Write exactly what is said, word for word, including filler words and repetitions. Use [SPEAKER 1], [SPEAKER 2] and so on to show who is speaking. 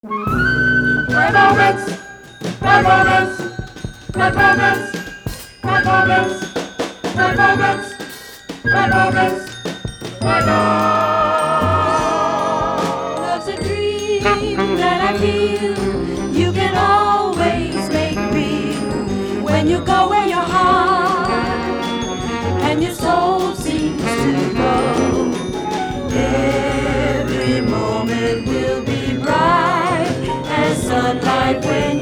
[SPEAKER 1] Red moments, red moments, red moments, red moments, red moments, red moments, red moments. Love's a dream that I feel you can always make real when you go where your heart and your soul seems to go. Every moment will be bright as sunlight when